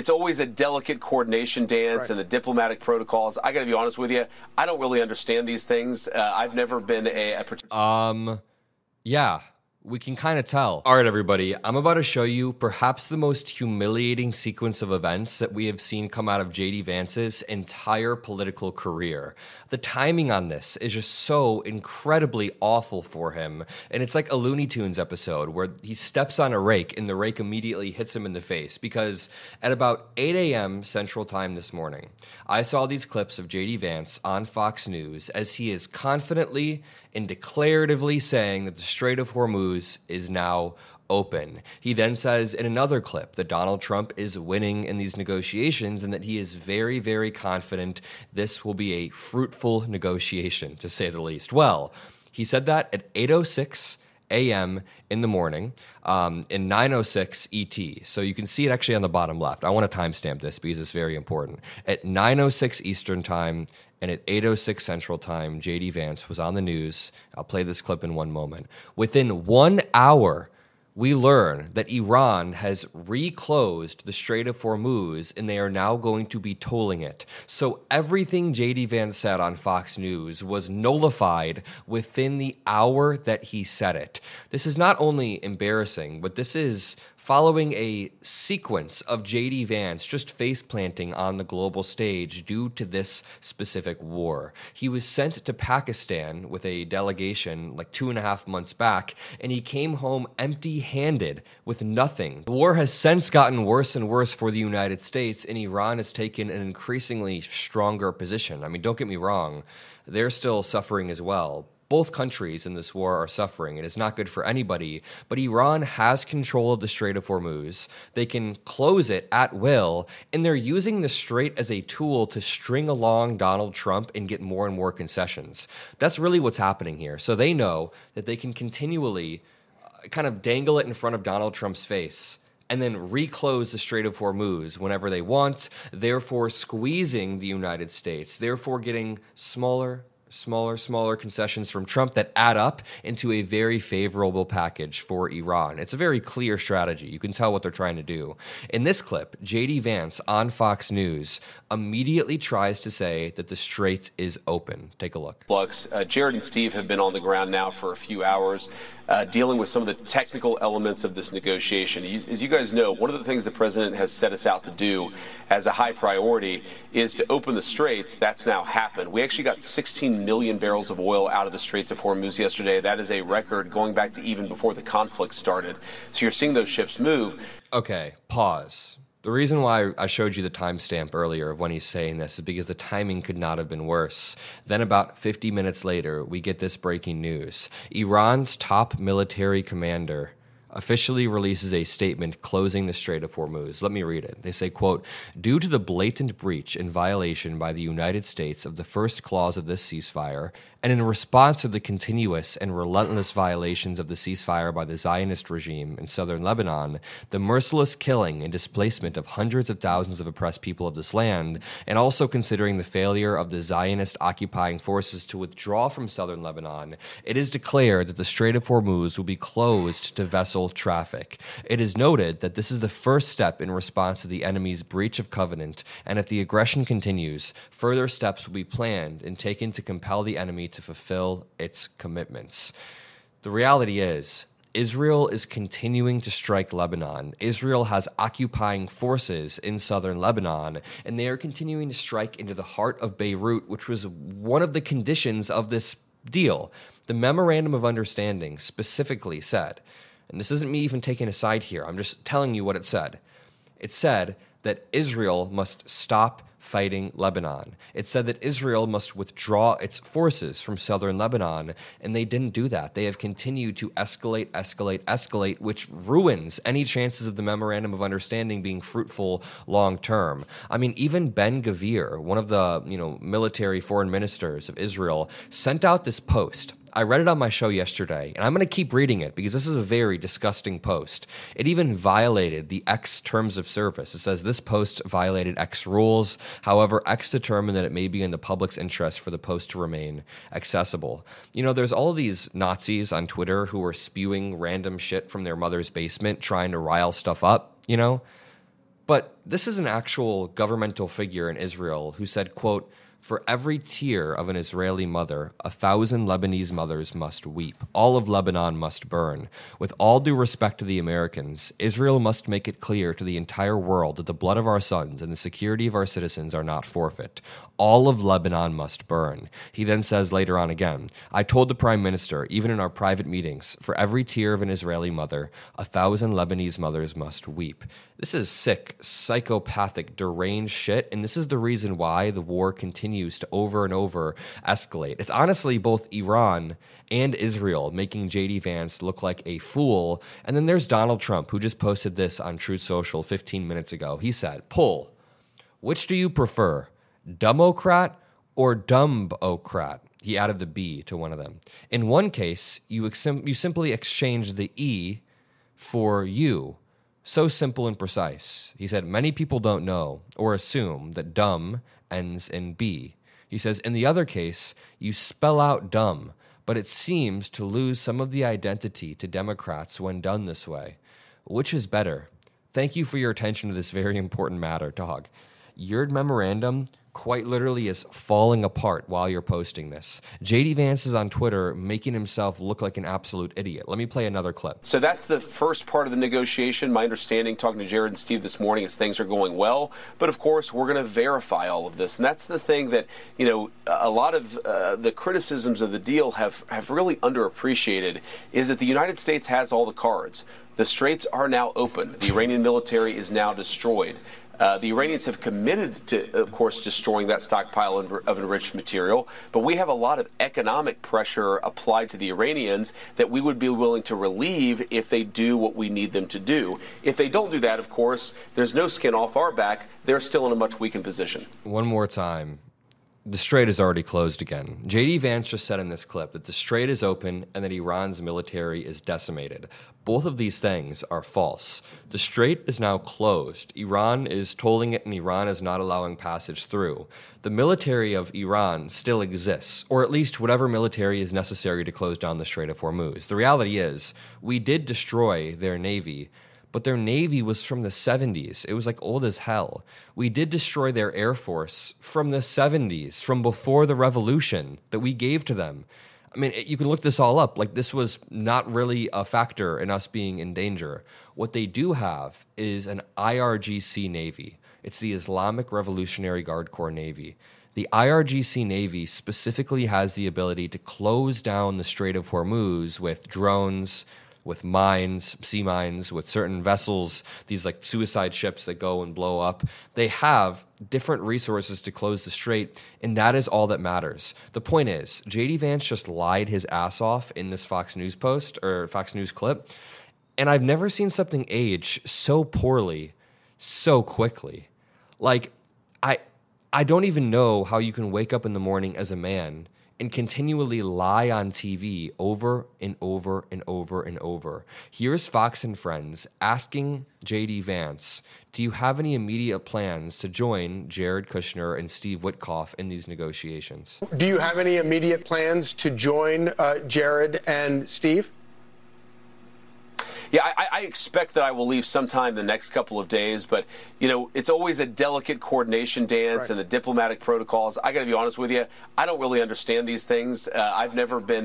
it's always a delicate coordination dance and the diplomatic protocols. I got to be honest with you, I don't really understand these things. I've never been Yeah, we can kind of tell. All right, everybody, I'm about to show you perhaps the most humiliating sequence of events that we have seen come out of J.D. Vance's entire political career. The timing on this is just so incredibly awful for him. And it's like a Looney Tunes episode where he steps on a rake and the rake immediately hits him in the face. Because at about 8 a.m. Central Time this morning, I saw these clips of J.D. Vance on Fox News as he is confidently and declaratively saying that the Strait of Hormuz is now open. He then says in another clip that Donald Trump is winning in these negotiations and that he is very, very confident this will be a fruitful negotiation, to say the least. Well, he said that at 8:06 a.m. in the morning, in 9:06 ET. So you can see it actually on the bottom left. I want to timestamp this because it's very important. At 9:06 Eastern Time and at 8:06 Central Time, J.D. Vance was on the news. I'll play this clip in one moment. Within 1 hour, we learn that Iran has reclosed the Strait of Hormuz and they are now going to be tolling it. So everything J.D. Vance said on Fox News was nullified within the hour that he said it. This is not only embarrassing, but this is following a sequence of J.D. Vance just face-planting on the global stage due to this specific war. He was sent to Pakistan with a delegation like 2.5 months back, and he came home empty-handed with nothing. The war has since gotten worse and worse for the United States, and Iran has taken an increasingly stronger position. I mean, don't get me wrong, they're still suffering as well. Both countries in this war are suffering. It is not good for anybody, but Iran has control of the Strait of Hormuz. They can close it at will, and they're using the strait as a tool to string along Donald Trump and get more and more concessions. That's really what's happening here. So they know that they can continually kind of dangle it in front of Donald Trump's face and then reclose the Strait of Hormuz whenever they want, therefore squeezing the United States, therefore getting smaller concessions from Trump that add up into a very favorable package for Iran. It's a very clear strategy. You can tell what they're trying to do. In this clip, J.D. Vance on Fox News immediately tries to say that the strait is open. Take a look. Jared and Steve have been on the ground now for a few hours, dealing with some of the technical elements of this negotiation. As you guys know, one of the things the president has set us out to do as a high priority is to open the straits. That's now happened. We actually got 16 million barrels of oil out of the Straits of Hormuz yesterday. That is a record going back to even before the conflict started. So you're seeing those ships move. Okay, pause. The reason why I showed you the timestamp earlier of when he's saying this is because the timing could not have been worse. Then about 50 minutes later, we get this breaking news. Iran's top military commander officially releases a statement closing the Strait of Hormuz. Let me read it. They say, quote, "Due to the blatant breach and violation by the United States of the first clause of this ceasefire, and in response to the continuous and relentless violations of the ceasefire by the Zionist regime in southern Lebanon, the merciless killing and displacement of hundreds of thousands of oppressed people of this land, and also considering the failure of the Zionist occupying forces to withdraw from southern Lebanon, it is declared that the Strait of Hormuz will be closed to vessel traffic. It is noted that this is the first step in response to the enemy's breach of covenant, and if the aggression continues, further steps will be planned and taken to compel the enemy to fulfill its commitments." The reality is, Israel is continuing to strike Lebanon. Israel has occupying forces in southern Lebanon, and they are continuing to strike into the heart of Beirut, which was one of the conditions of this deal. The Memorandum of Understanding specifically said, and this isn't me even taking a side here, I'm just telling you what it said. It said that Israel must stop fighting Lebanon. It said that Israel must withdraw its forces from southern Lebanon, and they didn't do that. They have continued to escalate, which ruins any chances of the Memorandum of Understanding being fruitful long term. I mean, even Ben-Gvir, one of the military foreign ministers of Israel, sent out this post. I read it on my show yesterday, and I'm going to keep reading it because this is a very disgusting post. It even violated the X terms of service. It says this post violated X rules. However, X determined that it may be in the public's interest for the post to remain accessible. There's all these Nazis on Twitter who are spewing random shit from their mother's basement trying to rile stuff up, But But this is an actual governmental figure in Israel who said, quote, "For every tear of an Israeli mother, 1,000 Lebanese mothers must weep. All of Lebanon must burn. With all due respect to the Americans, Israel must make it clear to the entire world that the blood of our sons and the security of our citizens are not forfeit. All of Lebanon must burn." He then says later on again, "I told the prime minister, even in our private meetings, for every tear of an Israeli mother, 1,000 Lebanese mothers must weep." This is sick, psychopathic, deranged shit, and this is the reason why the war continues to over and over escalate. It's honestly both Iran and Israel making J.D. Vance look like a fool, and then there's Donald Trump, who just posted this on Truth Social 15 minutes ago. He said, "Poll, which do you prefer, Dumbocrat or Dumbocrat?" He added the B to one of them. In one case, you simply exchange the E for U. So simple and precise. He said, "Many people don't know or assume that dumb ends in B." He says, "In the other case, you spell out dumb, but it seems to lose some of the identity to Democrats when done this way. Which is better? Thank you for your attention to this very important matter, dog." Your memorandum quite literally is falling apart while you're posting this. J.D. Vance is on Twitter making himself look like an absolute idiot. Let me play another clip. So that's the first part of the negotiation. My understanding, talking to Jared and Steve this morning, is things are going well. But of course, we're going to verify all of this. And that's the thing that, a lot of the criticisms of the deal have really underappreciated, is that the United States has all the cards. The straits are now open. The Iranian military is now destroyed. The Iranians have committed to, of course, destroying that stockpile of enriched material, but we have a lot of economic pressure applied to the Iranians that we would be willing to relieve if they do what we need them to do. If they don't do that, of course, there's no skin off our back. They're still in a much weakened position. One more time. The strait is already closed again. J.D. Vance just said in this clip that the strait is open and that Iran's military is decimated. Both of these things are false. The strait is now closed. Iran is tolling it and Iran is not allowing passage through. The military of Iran still exists, or at least whatever military is necessary to close down the Strait of Hormuz. The reality is, we did destroy their navy, but their navy was from the 70s. It was like old as hell. We did destroy their air force from the 70s, from before the revolution that we gave to them. I mean, you can look this all up. Like, this was not really a factor in us being in danger. What they do have is an IRGC Navy. It's the Islamic Revolutionary Guard Corps Navy. The IRGC Navy specifically has the ability to close down the Strait of Hormuz with drones, with mines, sea mines, with certain vessels, these like suicide ships that go and blow up. They have different resources to close the strait, and that is all that matters. The point is, J.D. Vance just lied his ass off in this Fox News post or Fox News clip, and I've never seen something age so poorly, so quickly. Like, I don't even know how you can wake up in the morning as a man and continually lie on TV over and over and over and over. Here's Fox and Friends asking J.D. Vance, do you have any immediate plans to join Jared Kushner and Steve Witkoff in these negotiations? Do you have any immediate plans to join Jared and Steve? Yeah, I expect that I will leave sometime the next couple of days, but, it's always a delicate coordination dance, right, and the diplomatic protocols. I got to be honest with you, I don't really understand these things. I've never been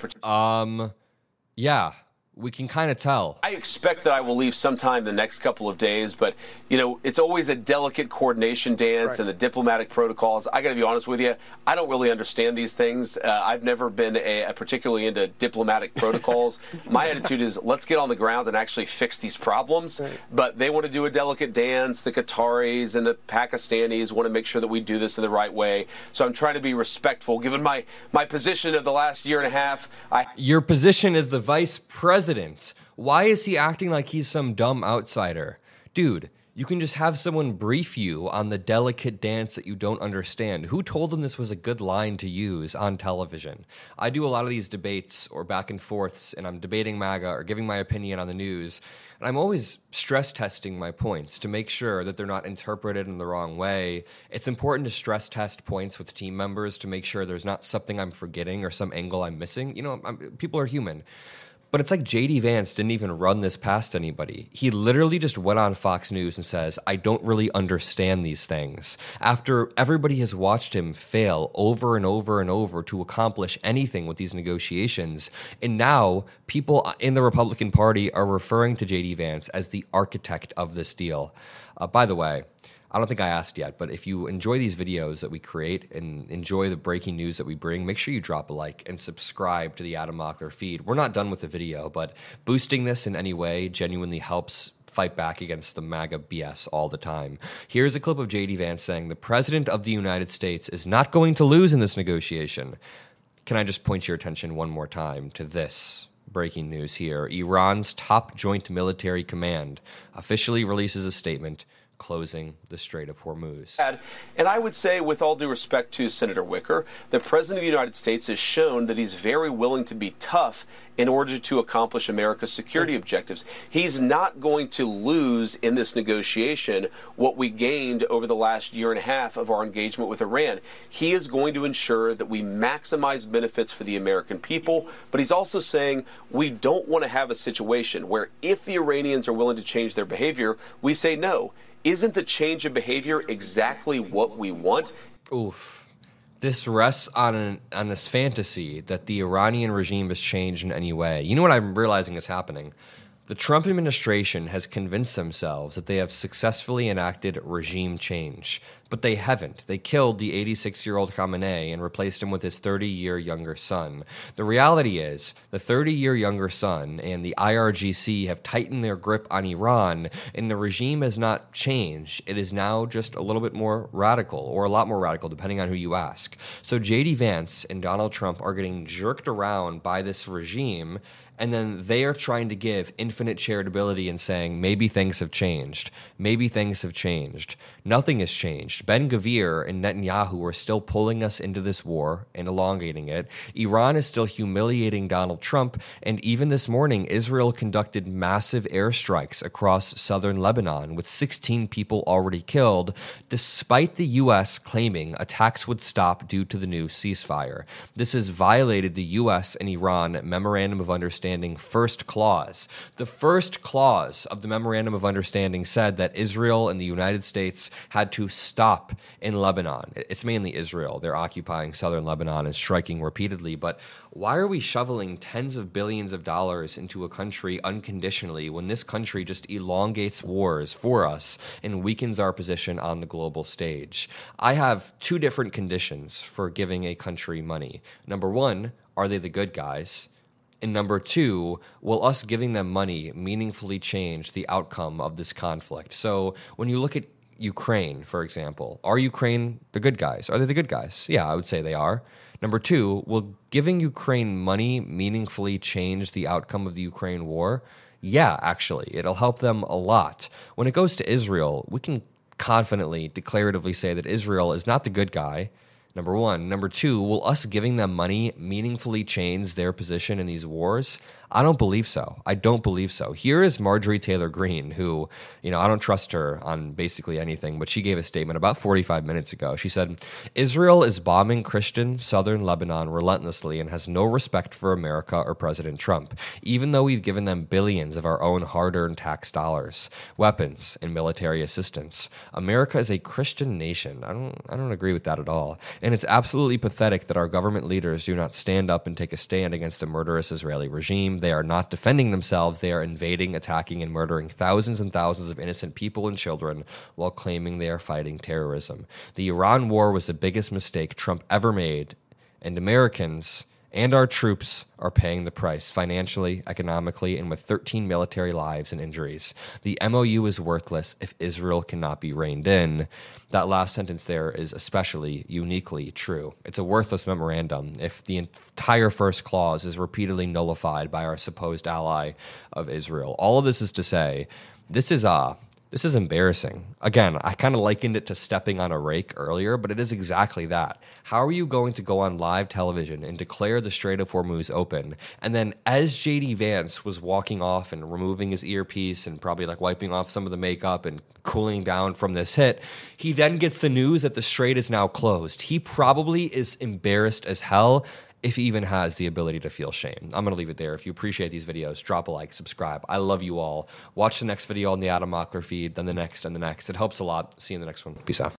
yeah. We can kind of tell. I expect that I will leave sometime the next couple of days, but, it's always a delicate coordination dance, right, and the diplomatic protocols. I got to be honest with you, I don't really understand these things. I've never been particularly into diplomatic protocols. My attitude is, let's get on the ground and actually fix these problems. Right. But they want to do a delicate dance. The Qataris and the Pakistanis want to make sure that we do this in the right way. So I'm trying to be respectful. Given my position of the last year and a half, Your position as the vice president. Why is he acting like he's some dumb outsider? Dude, you can just have someone brief you on the delicate dance that you don't understand. Who told him this was a good line to use on television? I do a lot of these debates or back and forths, and I'm debating MAGA or giving my opinion on the news, and I'm always stress testing my points to make sure that they're not interpreted in the wrong way. It's important to stress test points with team members to make sure there's not something I'm forgetting or some angle I'm missing. People are human. But it's like JD Vance didn't even run this past anybody. He literally just went on Fox News and says, I don't really understand these things. After everybody has watched him fail over and over and over to accomplish anything with these negotiations. And now people in the Republican Party are referring to JD Vance as the architect of this deal. By the way, I don't think I asked yet, but if you enjoy these videos that we create and enjoy the breaking news that we bring, make sure you drop a like and subscribe to the Adam Mockler feed. We're not done with the video, but boosting this in any way genuinely helps fight back against the MAGA BS all the time. Here's a clip of JD Vance saying the President of the United States is not going to lose in this negotiation. Can I just point your attention one more time to this? Breaking news here. Iran's top joint military command officially releases a statement closing the Strait of Hormuz. And I would say, with all due respect to Senator Wicker, the President of the United States has shown that he's very willing to be tough in order to accomplish America's security objectives. He's not going to lose in this negotiation what we gained over the last year and a half of our engagement with Iran. He is going to ensure that we maximize benefits for the American people, but he's also saying we don't want to have a situation where if the Iranians are willing to change their behavior, we say no. Isn't the change of behavior exactly what we want? Oof. This rests on this fantasy that the Iranian regime has changed in any way. You know what I'm realizing is happening? The Trump administration has convinced themselves that they have successfully enacted regime change, but they haven't. They killed the 86-year-old Khamenei and replaced him with his 30-year younger son. The reality is the 30-year younger son and the IRGC have tightened their grip on Iran, and the regime has not changed. It is now just a little bit more radical, or a lot more radical, depending on who you ask. So JD Vance and Donald Trump are getting jerked around by this regime, and then they are trying to give infinite charitability and saying, maybe things have changed. Maybe things have changed. Nothing has changed. Ben-Gvir and Netanyahu are still pulling us into this war and elongating it. Iran is still humiliating Donald Trump. And even this morning, Israel conducted massive airstrikes across southern Lebanon with 16 people already killed, despite the U.S. claiming attacks would stop due to the new ceasefire. This has violated the U.S. and Iran Memorandum of Understanding first clause. The first clause of the Memorandum of Understanding said that Israel and the United States had to stop in Lebanon. It's mainly Israel. They're occupying southern Lebanon and striking repeatedly. But why are we shoveling tens of billions of dollars into a country unconditionally when this country just elongates wars for us and weakens our position on the global stage? I have two different conditions for giving a country money. Number one, are they the good guys? And number two, will us giving them money meaningfully change the outcome of this conflict? So when you look at Ukraine, for example, are Ukraine the good guys? Are they the good guys? Yeah, I would say they are. Number two, will giving Ukraine money meaningfully change the outcome of the Ukraine war? Yeah, actually, it'll help them a lot. When it goes to Israel, we can confidently, declaratively say that Israel is not the good guy. Number one. Number two, will us giving them money meaningfully change their position in these wars? I don't believe so. I don't believe so. Here is Marjorie Taylor Greene, who, I don't trust her on basically anything, but she gave a statement about 45 minutes ago. She said, Israel is bombing Christian southern Lebanon relentlessly and has no respect for America or President Trump, even though we've given them billions of our own hard-earned tax dollars, weapons, and military assistance. America is a Christian nation. I don't agree with that at all. And it's absolutely pathetic that our government leaders do not stand up and take a stand against the murderous Israeli regime. They are not defending themselves. They are invading, attacking, and murdering thousands and thousands of innocent people and children while claiming they are fighting terrorism. The Iran war was the biggest mistake Trump ever made, and Americans and our troops are paying the price financially, economically, and with 13 military lives and injuries. The MOU is worthless if Israel cannot be reined in. That last sentence there is especially uniquely true. It's a worthless memorandum if the entire first clause is repeatedly nullified by our supposed ally of Israel. All of this is to say, this is embarrassing. Again, I kind of likened it to stepping on a rake earlier, but it is exactly that. How are you going to go on live television and declare the Strait of Hormuz open, and then as JD Vance was walking off and removing his earpiece and probably wiping off some of the makeup and cooling down from this hit, he then gets the news that the strait is now closed. He probably is embarrassed as hell. if he even has the ability to feel shame. I'm going to leave it there. If you appreciate these videos, drop a like, subscribe. I love you all. Watch the next video on the Adam Mockler feed, then the next and the next. It helps a lot. See you in the next one. Peace out.